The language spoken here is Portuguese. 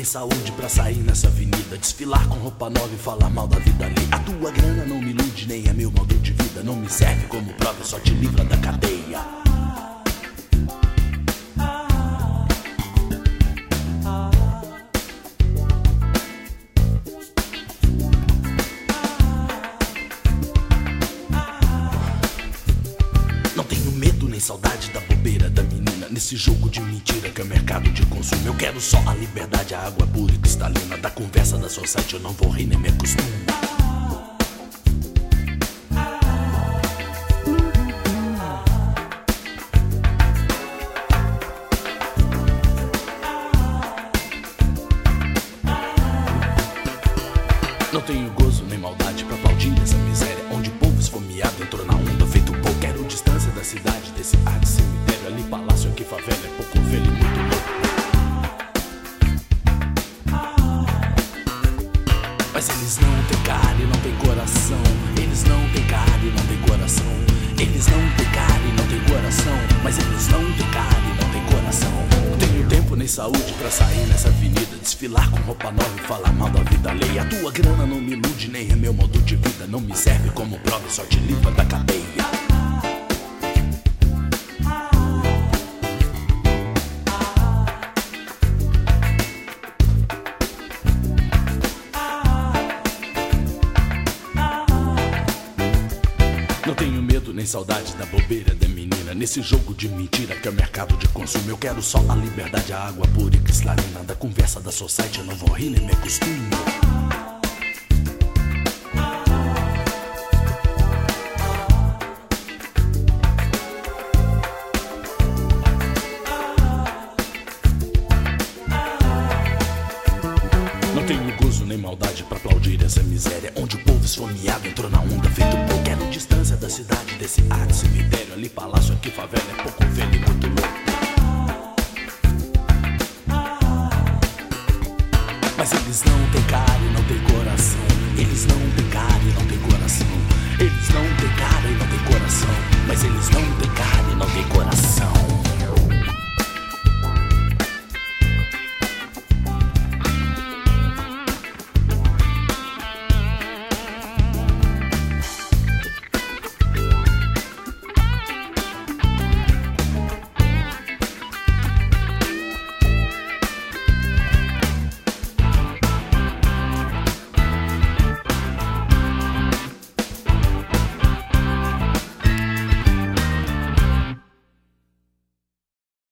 saúde pra sair nessa avenida, desfilar com roupa nova e falar mal da vida ali. A tua grana não me ilude, nem é meu modo de vida, não me serve como prova, só te livra da cadeia. Não tenho medo nem saudade da bobeira da menina, nesse jogo de mentira que é o mercado de consumo. Eu quero só a liberdade, a água pura e cristalina, da conversa da society eu não vou rir nem me acostumo. Não tenho gozo nem maldade pra aplaudir essa miséria, onde o povo esfomeado entrou na onda feito pouco. Quero distância da cidade, desse ar de cemitério, ali palácio, aqui favela, é pouco velho e muito louco. Mas eles não têm cara e não têm coração. Eles não têm cara e não têm coração. Eles não têm cara e não têm coração. Mas eles não têm cara e não têm coração. Não tenho tempo nem saúde pra sair nessa avenida, desfilar com roupa nova e falar mal da vida alheia. A tua grana não me ilude, nem é meu modo de vida, não me serve como prova, só te livra da cadeia. Não tenho medo nem saudade da bobeira da menina, nesse jogo de mentira que é o mercado de consumo. Eu quero só a liberdade, a água pura e cristalina, da conversa da society eu não vou rir nem me acostumo. Não tenho gozo nem maldade pra aplaudir essa miséria, onde o povo esfomeado entrou na onda feito pouco. Quero distância da cidade, desse ar de cemitério, ali palácio, aqui favela, é pouco